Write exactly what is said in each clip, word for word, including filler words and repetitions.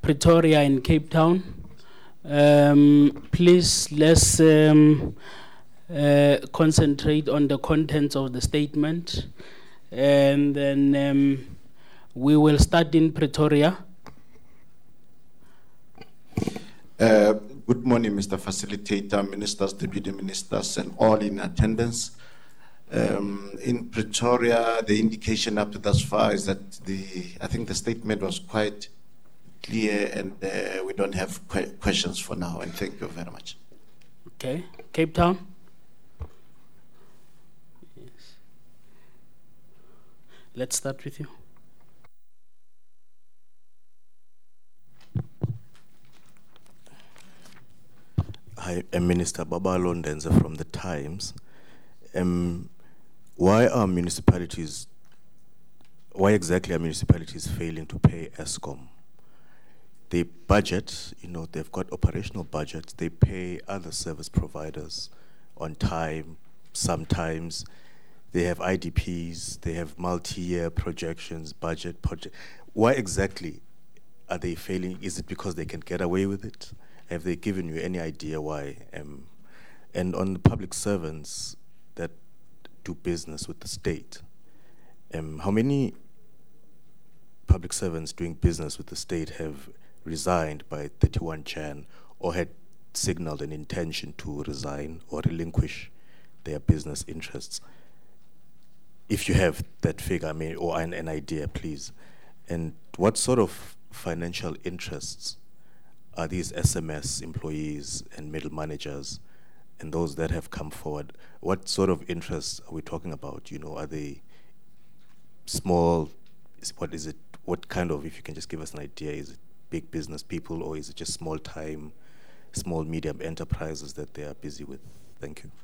Pretoria and Cape Town. Um, please, let's um, uh, concentrate on the contents of the statement, and then um, we will start in Pretoria. Uh, good morning, Mister Facilitator, Ministers, Deputy Ministers, and all in attendance. Um, in Pretoria, the indication up to thus far is that the, I think the statement was quite clear, and uh, we don't have que questions for now, and thank you very much. Okay, Cape Town. Yes. Let's start with you. Hi, I'm Minister Babalo Ndenza from The Times. Um, why are municipalities, why exactly are municipalities failing to pay ESCOM? They budget, you know, they've got operational budgets, they pay other service providers on time, sometimes they have I D Ps, they have multi-year projections, budget, project. Why exactly are they failing? Is it because they can get away with it? Have they given you any idea why? Um, and on the public servants that do business with the state, um, how many public servants doing business with the state have resigned by thirty-one Jan or had signaled an intention to resign or relinquish their business interests? If you have that figure, I mean, or an, an idea, please. And what sort of financial interests are these S M S employees and middle managers and those that have come forward? What sort of interests are we talking about? You know, are they small? Is, what is it? What kind of, if you can just give us an idea, is it big business people, or is it just small time, small medium enterprises that they are busy with? Thank you.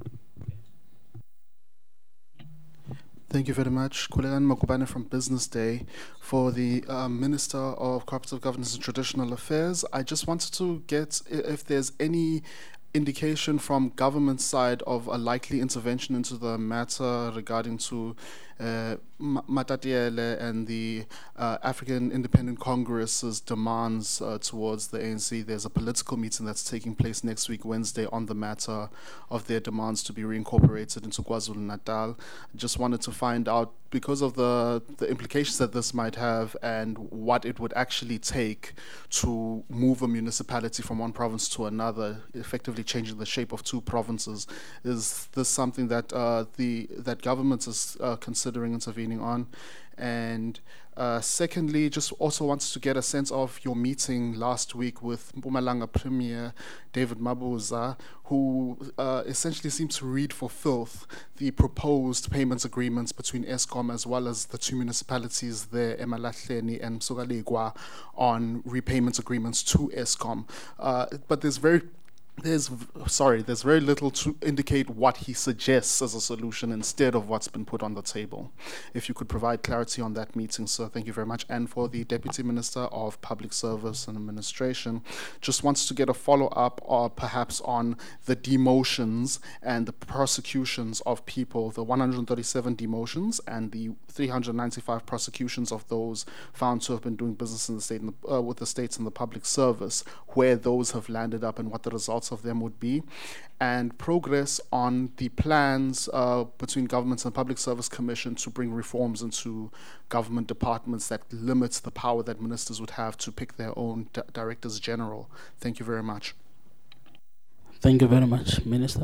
Thank you very much. Kulegan Makubane from Business Day. For the uh, Minister of Cooperative Governance and Traditional Affairs, I just wanted to get if there's any indication from government side of a likely intervention into the matter regarding to uh, Matatiele and the uh, African Independent Congress's demands uh, towards the A N C. There's a political meeting that's taking place next week, Wednesday, on the matter of their demands to be reincorporated into KwaZulu-Natal. Just wanted to find out, because of the, the implications that this might have and what it would actually take to move a municipality from one province to another, effectively changing the shape of two provinces. Is this something that uh, the that government is uh, considering intervening on? And uh, secondly, just also wanted to get a sense of your meeting last week with Mpumalanga Premier David Mabuza, who uh, essentially seems to read for filth the proposed payments agreements between ESCOM as well as the two municipalities there, Emalahleni and Msugalegwa, on repayment agreements to ESCOM. Uh, but there's very There's, sorry, there's very little to indicate what he suggests as a solution instead of what's been put on the table. If you could provide clarity on that meeting, sir, thank you very much. And for the Deputy Minister of Public Service and Administration, just wants to get a follow-up or perhaps on the demotions and the prosecutions of people, the one hundred thirty-seven demotions and the three hundred ninety-five prosecutions of those found to have been doing business in the state, in the, uh, with the states in the public service, where those have landed up and what the results of them would be, and progress on the plans uh, between governments and Public Service Commission to bring reforms into government departments that limits the power that ministers would have to pick their own di directors general. Thank you very much. Thank you very much, Minister.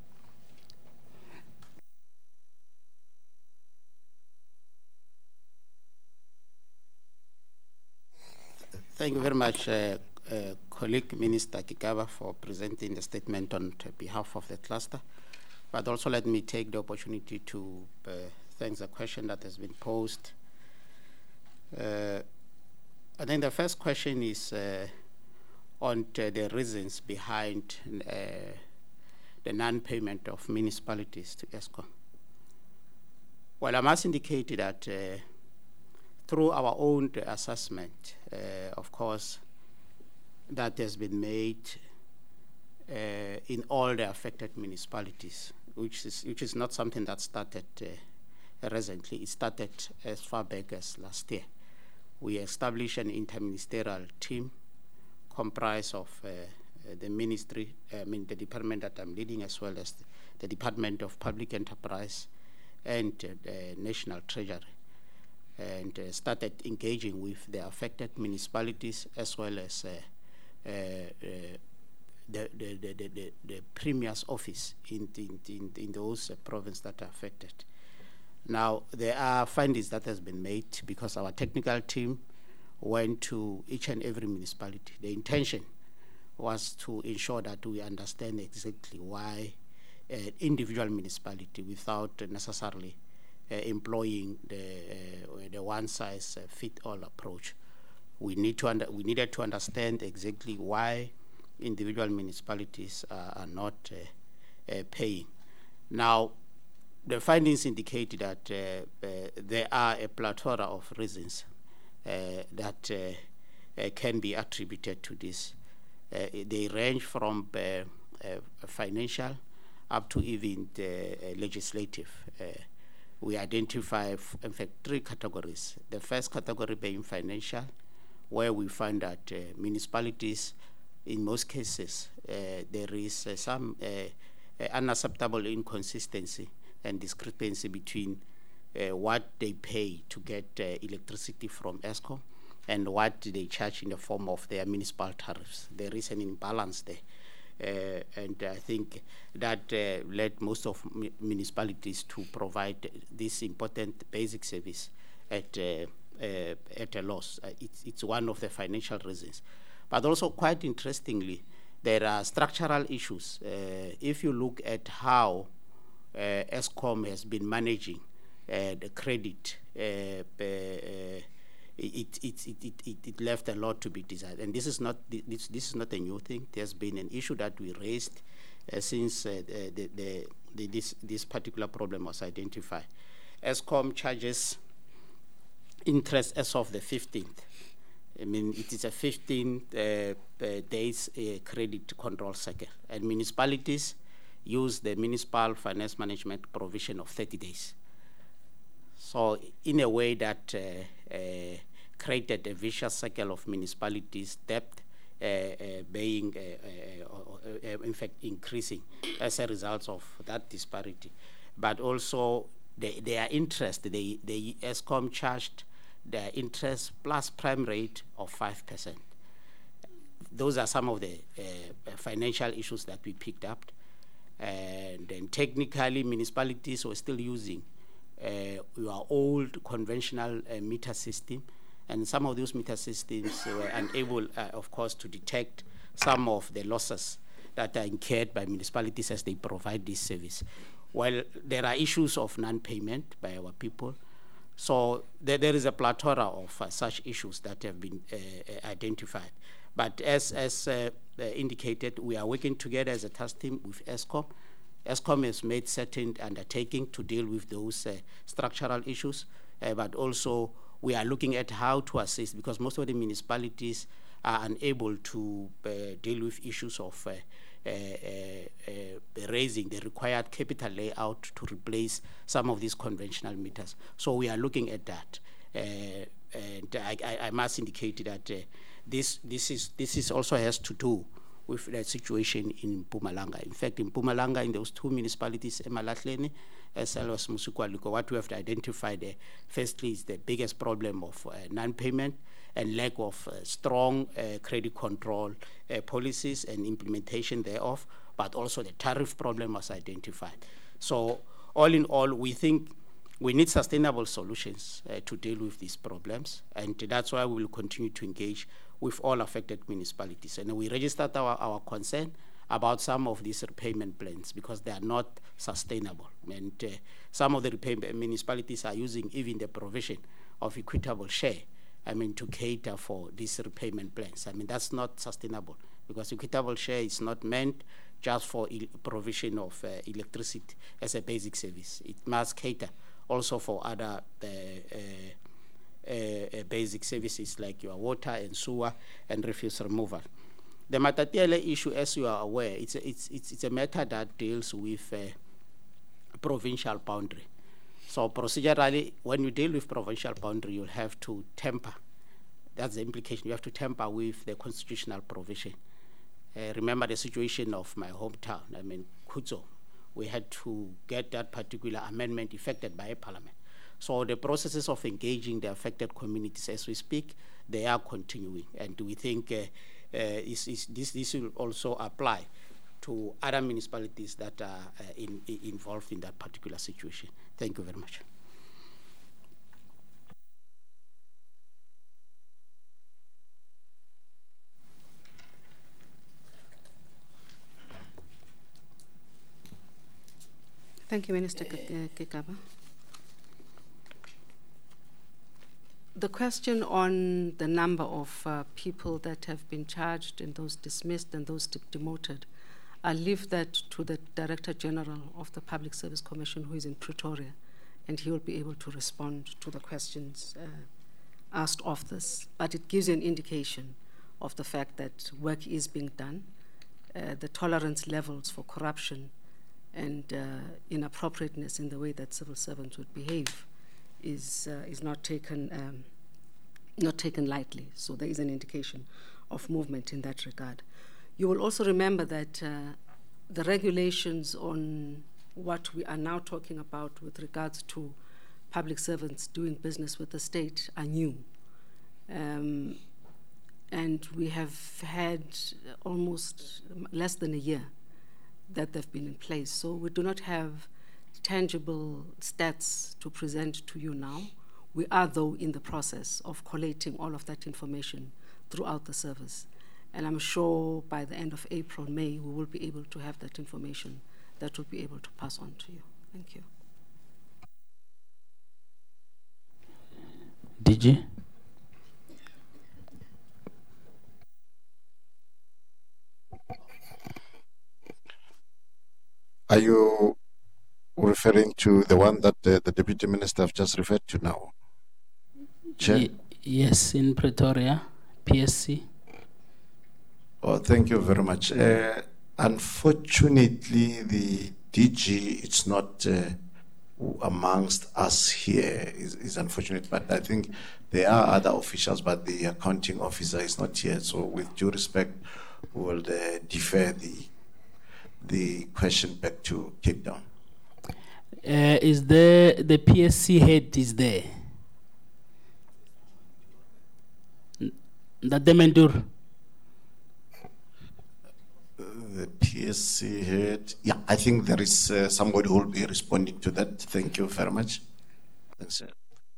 Thank you very much, uh, uh, colleague Minister Kikaba, for presenting the statement on behalf of the cluster. But also let me take the opportunity to uh, thank the question that has been posed. Uh, I think the first question is uh, on the reasons behind uh, the non-payment of municipalities to ESCOM. Well, I must indicate that uh, through our own assessment, uh, of course, that has been made uh, in all the affected municipalities, which is, which is not something that started uh, recently. It started as far back as last year, we established an interministerial team comprised of uh, uh, the ministry, I mean the department that I'm leading, as well as the, the Department of Public Enterprise and uh, the National Treasury, and uh, started engaging with the affected municipalities as well as uh, uh, uh, the, the, the, the, the, the Premier's office in, in, in, in those uh, provinces that are affected. Now, there are findings that has been made because our technical team went to each and every municipality. The intention was to ensure that we understand exactly why an individual municipality, without necessarily uh, employing the, uh, the one-size-fit-all approach, we need to under, we needed to understand exactly why individual municipalities uh, are not uh, uh, paying. Now, the findings indicate that uh, uh, there are a plethora of reasons uh, that uh, uh, can be attributed to this. Uh, they range from uh, uh, financial up to even the uh, legislative. Uh, we identify, f in fact, three categories. The first category being financial, where we find that uh, municipalities, in most cases, uh, there is uh, some uh, uh, unacceptable inconsistency and discrepancy between uh, what they pay to get uh, electricity from ESCOM and what they charge in the form of their municipal tariffs. There is an imbalance there. Uh, and I think that uh, led most of mu municipalities to provide this important basic service at, uh, uh, at a loss. Uh, it's, it's one of the financial reasons. But also, quite interestingly, there are structural issues. Uh, if you look at how uh, ESCOM has been managing uh, the credit, uh, uh, It, it, it, it, it left a lot to be desired. And this is not, this, this is not a new thing. There's been an issue that we raised uh, since uh, the, the, the, this, this particular problem was identified. ESCOM charges interest as of the fifteenth. I mean, it is a fifteen uh, uh, days uh, credit control cycle. And municipalities use the municipal finance management provision of thirty days. So in a way that uh, uh, created a vicious cycle of municipalities' debt uh, uh, being, uh, uh, uh, in fact, increasing as a result of that disparity. But also the, their interest, the, the ESCOM charged their interest plus prime rate of five percent. Those are some of the uh, financial issues that we picked up. And then technically, municipalities were still using Uh, your old conventional uh, meter system, and some of those meter systems were unable, uh, of course, to detect some of the losses that are incurred by municipalities as they provide this service. While there are issues of non-payment by our people, so there, there is a plethora of uh, such issues that have been uh, uh, identified. But as, as uh, uh, indicated, we are working together as a task team with ESCOM. ESCOM has made certain undertaking to deal with those uh, structural issues, uh, but also we are looking at how to assist, because most of the municipalities are unable to uh, deal with issues of uh, uh, uh, uh, raising the required capital layout to replace some of these conventional meters. So we are looking at that. Uh, and I, I, I must indicate that uh, this, this, is, this is also has to do with the situation in Mpumalanga. In fact, in Mpumalanga, in those two municipalities, Emalahleni, as well as Musukualiko, what we have identified there, firstly, is the biggest problem of uh, non-payment and lack of uh, strong uh, credit control uh, policies and implementation thereof, but also the tariff problem was identified. So all in all, we think we need sustainable solutions uh, to deal with these problems, and that's why we will continue to engage with all affected municipalities. And we registered our, our concern about some of these repayment plans because they are not sustainable. And uh, some of the repayment municipalities are using even the provision of equitable share, I mean, to cater for these repayment plans. I mean, that's not sustainable because equitable share is not meant just for provision of uh, electricity as a basic service. It must cater also for other uh, uh, Uh, uh, basic services like your water and sewer and refuse removal. The Matatiele issue, as you are aware, it's a, it's, it's, it's a matter that deals with uh, provincial boundary. So procedurally, when you deal with provincial boundary, you'll have to temper that's the implication. You have to tamper with the constitutional provision. Uh, remember the situation of my hometown, I mean, Kuzo. We had to get that particular amendment effected by a parliament. So the processes of engaging the affected communities as we speak, they are continuing. And we think uh, uh, is, is this, this will also apply to other municipalities that are uh, in, in involved in that particular situation. Thank you very much. Thank you, Minister Kekaba. The question on the number of uh, people that have been charged and those dismissed and those de demoted, I'll leave that to the Director General of the Public Service Commission, who is in Pretoria, and he will be able to respond to the questions uh, asked of this. But it gives you an indication of the fact that work is being done, uh, the tolerance levels for corruption and uh, inappropriateness in the way that civil servants would behave is uh, is not taken um, not taken lightly. So there is an indication of movement in that regard. You will also remember that uh, the regulations on what we are now talking about with regards to public servants doing business with the state are new. Um, and we have had almost less than a year that they've been in place. So we do not have tangible stats to present to you now. We are, though, in the process of collating all of that information throughout the service. And I'm sure by the end of April, May, we will be able to have that information that we'll be able to pass on to you. Thank you. D G? Are you referring to the one that uh, the Deputy Minister have just referred to now? Chair? Y yes, in Pretoria, P S C. Oh, thank you very much. Uh, unfortunately, the D G, it's not uh, amongst us here, is, is unfortunate, but I think there are other officials, but the accounting officer is not here. So with due respect, we will uh, defer the the question back to Cape Town. Uh, is there, the P S C head is there? That the Mendur? The P S C head, yeah, I think there is uh, somebody who will be responding to that. Thank you very much. Thanks, sir.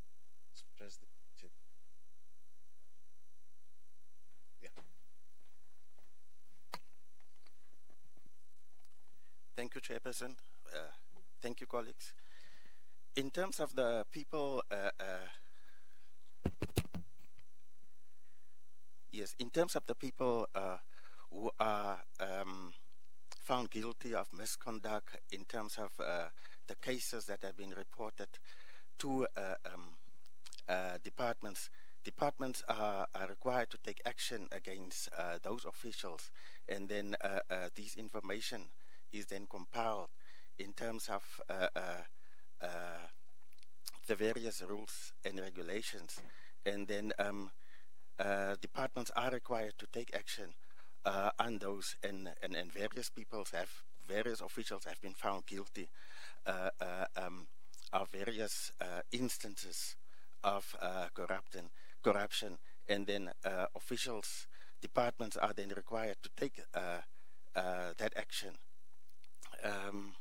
Thank you, Chairperson. Uh, thank you, colleagues. In terms of the people, uh, uh, yes, in terms of the people uh, who are um, found guilty of misconduct in terms of uh, the cases that have been reported to uh, um, uh, departments, departments are, are required to take action against uh, those officials, and then uh, uh, this information is then compiled in terms of uh, uh, uh, the various rules and regulations, and then um, uh, departments are required to take action uh, on those, and, and, and various people have, various officials have been found guilty uh, uh, um, of various uh, instances of uh, corruption, corruption, and then uh, officials, departments are then required to take uh, uh, that action. Um,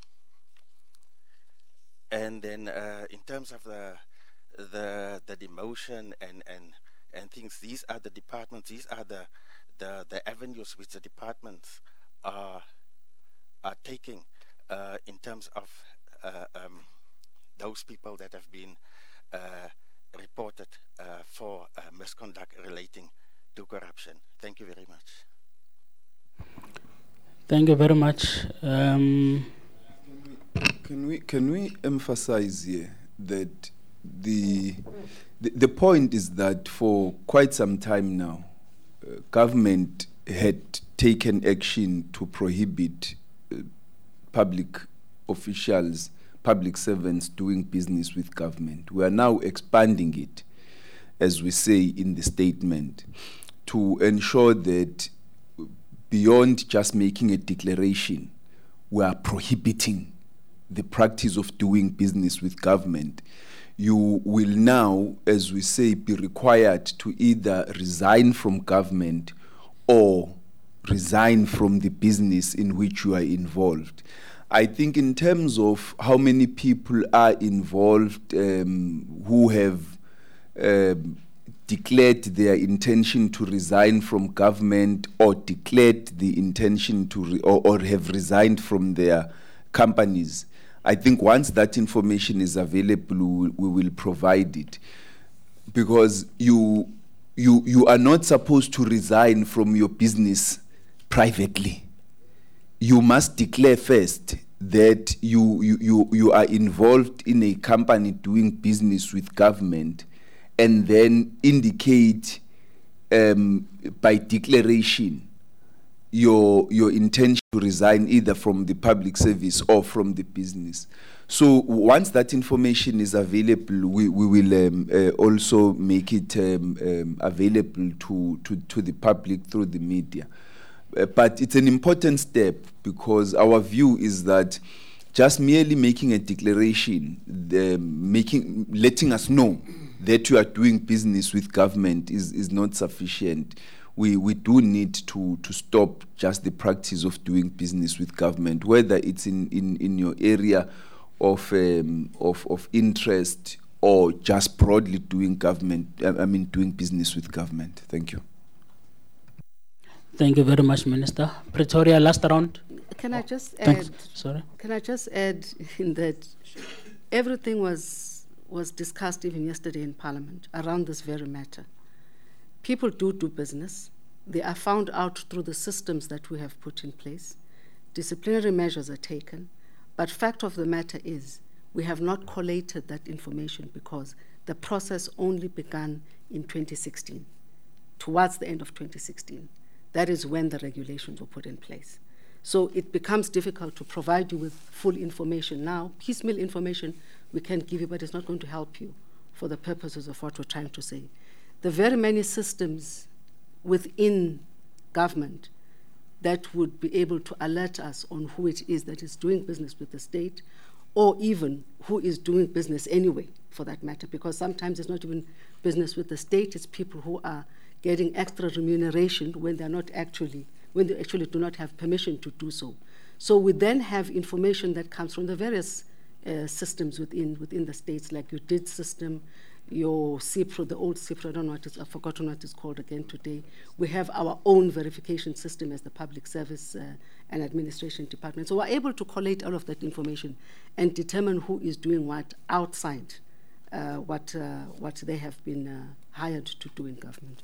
and then uh, in terms of the the the demotion and and and things, these are the departments, these are the the the avenues which the departments are are taking uh, in terms of uh, um, those people that have been uh, reported uh, for uh, misconduct relating to corruption. Thank you very much. Thank you very much. Um, can we can we emphasize here that the the, the point is that for quite some time now, uh, government had taken action to prohibit uh, public officials, public servants doing business with government. We are now expanding it, as we say in the statement, to ensure that beyond just making a declaration, we are prohibiting the practice of doing business with government. You will now, as we say, be required to either resign from government or resign from the business in which you are involved. I think in terms of how many people are involved um, who have um, declared their intention to resign from government or declared the intention to re or, or have resigned from their companies, I think once that information is available, we, we will provide it. Because you, you, you are not supposed to resign from your business privately. You must declare first that you, you, you, you are involved in a company doing business with government, and then indicate um, by declaration your, your intention to resign either from the public service or from the business. So once that information is available, we, we will um, uh, also make it um, um, available to, to, to the public through the media. Uh, but it's an important step, because our view is that just merely making a declaration, the making, letting us know that you are doing business with government is, is not sufficient. We, we do need to, to stop just the practice of doing business with government, whether it's in, in, in your area of, um, of, of interest or just broadly doing government, I mean doing business with government. Thank you. Thank you very much, Minister. Pretoria, last round. Can I just Thanks. add? Sorry. Can I just add in that everything was was discussed even yesterday in Parliament around this very matter. People do do business. They are found out through the systems that we have put in place. Disciplinary measures are taken. But fact of the matter is, we have not collated that information because the process only began in twenty sixteen, towards the end of twenty sixteen. That is when the regulations were put in place. So it becomes difficult to provide you with full information now. Piecemeal information we can give you, but it's not going to help you for the purposes of what we're trying to say. The very many systems within government that would be able to alert us on who it is that is doing business with the state, or even who is doing business anyway, for that matter, because sometimes it's not even business with the state, it's people who are getting extra remuneration when they're not actually, when they actually do not have permission to do so. So we then have information that comes from the various uh, systems within within the states, like your D I D system, your CIPRO, the old CIPRO, I don't know what it's, I've forgotten what it's called again today. We have our own verification system as the Public Service uh, and Administration Department. So we're able to collate all of that information and determine who is doing what outside uh, what, uh, what they have been uh, hired to do in government.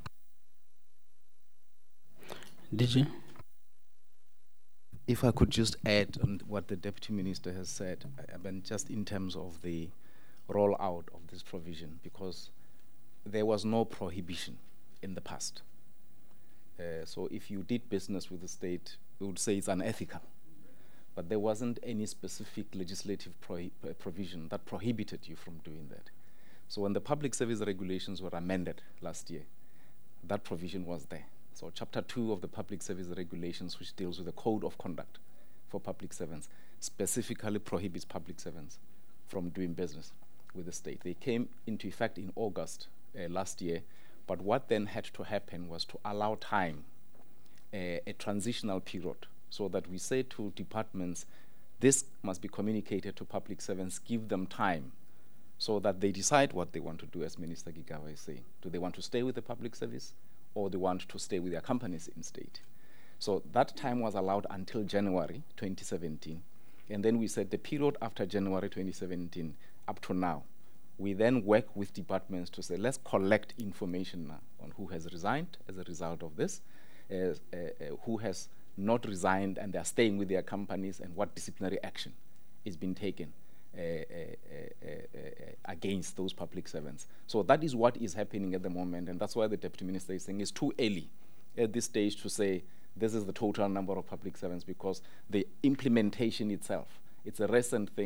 Did you? If I could just add on what the Deputy Minister has said, I mean, just in terms of the rollout of this provision, because there was no prohibition in the past. Uh, so if you did business with the state, we would say it's unethical. But there wasn't any specific legislative prohi uh, provision that prohibited you from doing that. So when the public service regulations were amended last year, that provision was there. So chapter two of the public service regulations, which deals with the code of conduct for public servants, specifically prohibits public servants from doing business with the state. They came into effect in August uh, last year, but what then had to happen was to allow time, uh, a transitional period, so that we say to departments, this must be communicated to public servants, give them time, so that they decide what they want to do, as Minister Gigaba is saying. Do they want to stay with the public service, or they want to stay with their companies in state? So that time was allowed until January twenty seventeen. And then we said the period after January twenty seventeen up to now, we then work with departments to say, let's collect information now on who has resigned as a result of this, uh, uh, uh, who has not resigned and they're staying with their companies, and what disciplinary action is being taken uh, uh, uh, uh, against those public servants. So that is what is happening at the moment, and that's why the Deputy Minister is saying it's too early at this stage to say this is the total number of public servants, because the implementation itself, it's a recent thing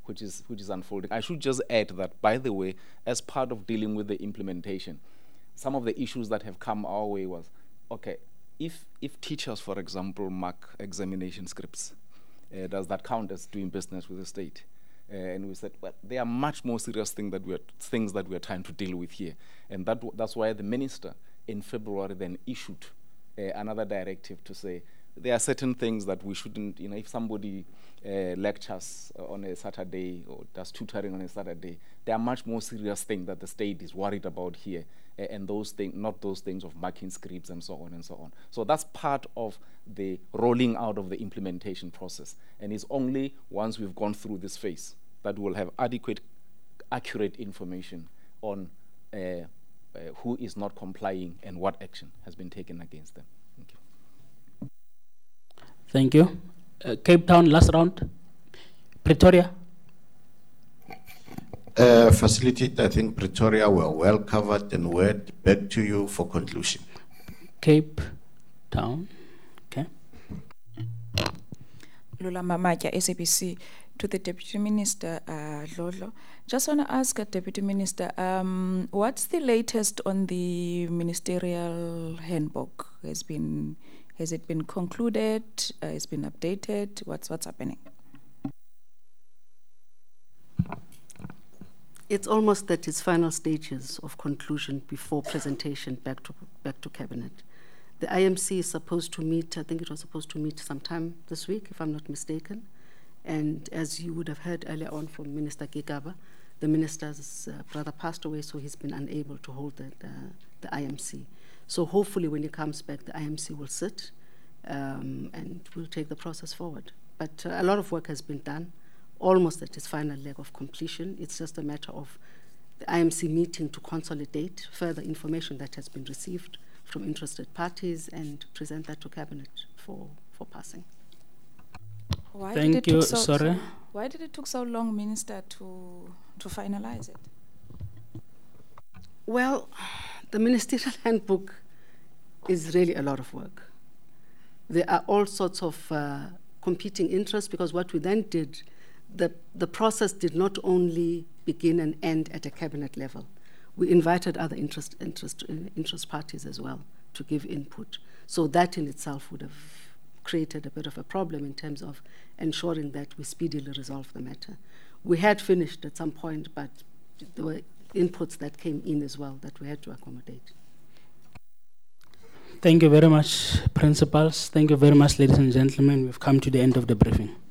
which is which is unfolding. I should just add that, by the way, as part of dealing with the implementation, some of the issues that have come our way was, okay, if if teachers, for example, mark examination scripts, uh, does that count as doing business with the state? Uh, and we said, well, there are much more serious thing that we are, things that we are trying to deal with here, and that w that's why the minister in February then issued uh, another directive to say there are certain things that we shouldn't, you know, if somebody uh, lectures uh, on a Saturday or does tutoring on a Saturday, there are much more serious things that the state is worried about here, uh, and those things, not those things of marking scripts and so on and so on. So that's part of the rolling out of the implementation process, and it's only once we've gone through this phase that we'll have adequate, accurate information on uh, uh, who is not complying and what action has been taken against them. Thank you. Thank you. Uh, Cape Town, last round. Pretoria. Uh, facilitate, I think Pretoria were well covered, and word back to you for conclusion. Cape Town. Okay. Lula Mamaja, S A B C. To the Deputy Minister, uh, Lolo. Just want to ask, uh, Deputy Minister, um, what's the latest on the ministerial handbook? Has been, has it been concluded? Uh, has been updated? What's what's happening? It's almost at its final stages of conclusion before presentation back to back to cabinet. The I M C is supposed to meet. I think it was supposed to meet sometime this week, if I'm not mistaken. And as you would have heard earlier on from Minister Gigaba, the minister's uh, brother passed away, so he's been unable to hold the, the, the I M C. So hopefully when he comes back, the I M C will sit um, and we'll take the process forward. But uh, a lot of work has been done, almost at its final leg of completion. It's just a matter of the I M C meeting to consolidate further information that has been received from interested parties and present that to cabinet for, for passing. Why Thank did it you. Took so, Sorry. Why did it took so long, Minister, to to finalize it? Well, the ministerial handbook is really a lot of work. There are all sorts of uh, competing interests, because what we then did, the the process did not only begin and end at a cabinet level. We invited other interest interest uh, interest parties as well to give input. So that in itself would have created a bit of a problem in terms of ensuring that we speedily resolve the matter. We had finished at some point, but there were inputs that came in as well that we had to accommodate. Thank you very much, principals. Thank you very much, ladies and gentlemen. We've come to the end of the briefing.